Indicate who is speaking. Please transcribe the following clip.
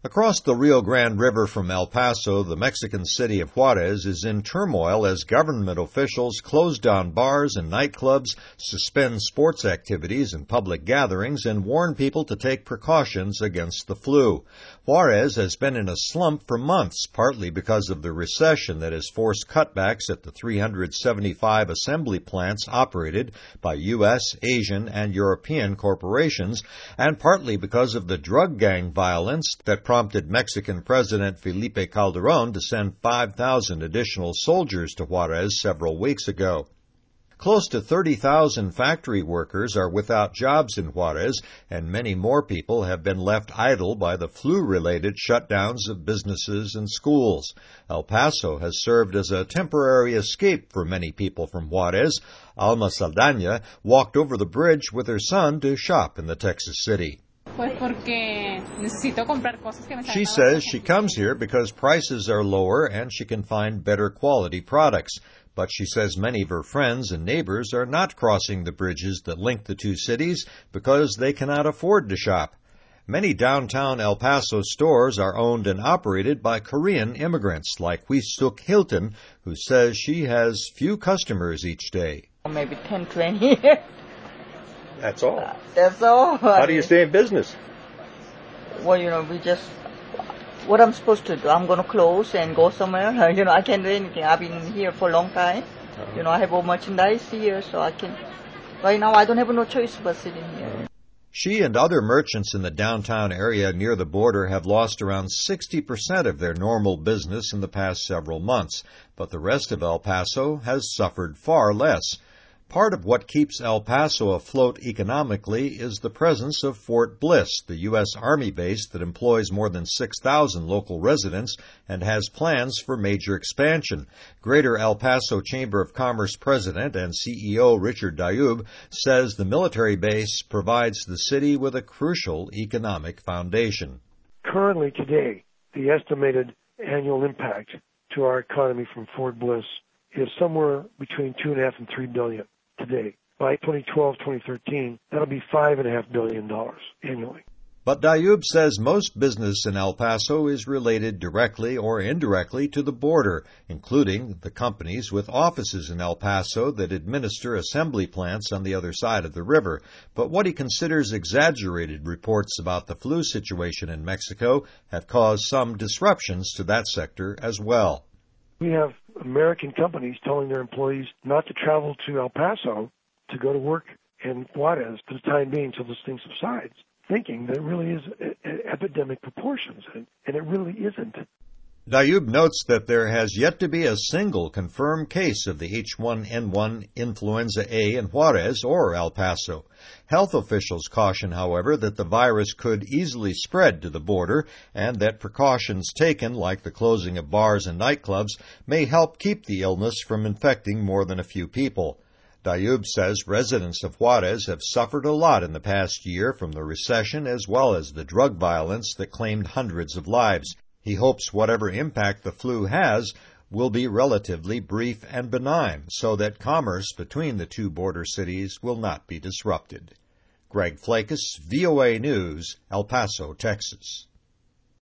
Speaker 1: Across the Rio Grande River from El Paso, the Mexican city of Juarez is in turmoil as government officials close down bars and nightclubs, suspend sports activities and public gatherings, and warn people to take precautions against the flu. Juarez has been in a slump for months, partly because of the recession that has forced cutbacks at the 375 assembly plants operated by U.S., Asian, and European corporations, and partly because of the drug gang violence that prompted Mexican President Felipe Calderón to send 5,000 additional soldiers to Juarez several weeks ago. Close to 30,000 factory workers are without jobs in Juarez, and many more people have been left idle by the flu-related shutdowns of businesses and schools. El Paso has served as a temporary escape for many people from Juarez. Alma Saldana walked over the bridge with her son to shop in the Texas city. She says she comes here because prices are lower and she can find better quality products. But she says many of her friends and neighbors are not crossing the bridges that link the two cities because they cannot afford to shop. Many downtown El Paso stores are owned and operated by Korean immigrants like Hui-Suk Hilton, who says she has few customers each day.
Speaker 2: Maybe 10, 20.
Speaker 1: That's all?
Speaker 2: That's all.
Speaker 1: How do you stay in business?
Speaker 2: Well, what I'm supposed to do, I'm going to close and go somewhere. I can't do anything. I've been here for a long time. I have all merchandise here, so right now I don't have no choice but sitting here.
Speaker 1: She and other merchants in the downtown area near the border have lost around 60% of their normal business in the past several months, but the rest of El Paso has suffered far less. Part of what keeps El Paso afloat economically is the presence of Fort Bliss, the U.S. Army base that employs more than 6,000 local residents and has plans for major expansion. Greater El Paso Chamber of Commerce President and CEO Richard Dayoub says the military base provides the city with a crucial economic foundation.
Speaker 3: Currently today, the estimated annual impact to our economy from Fort Bliss is somewhere between $2.5 and $3 billion. Today. By 2012-2013, that'll be $5.5 billion annually.
Speaker 1: But Dayoub says most business in El Paso is related directly or indirectly to the border, including the companies with offices in El Paso that administer assembly plants on the other side of the river. But what he considers exaggerated reports about the flu situation in Mexico have caused some disruptions to that sector as well.
Speaker 3: We have American companies telling their employees not to travel to El Paso to go to work in Juarez for the time being until this thing subsides, thinking that it really is epidemic proportions, and it really isn't.
Speaker 1: Dayoub notes that there has yet to be a single confirmed case of the H1N1 influenza A in Juarez or El Paso. Health officials caution, however, that the virus could easily spread to the border and that precautions taken, like the closing of bars and nightclubs, may help keep the illness from infecting more than a few people. Dayoub says residents of Juarez have suffered a lot in the past year from the recession as well as the drug violence that claimed hundreds of lives. He hopes whatever impact the flu has will be relatively brief and benign so that commerce between the two border cities will not be disrupted. Greg Flakus, VOA News, El Paso, Texas.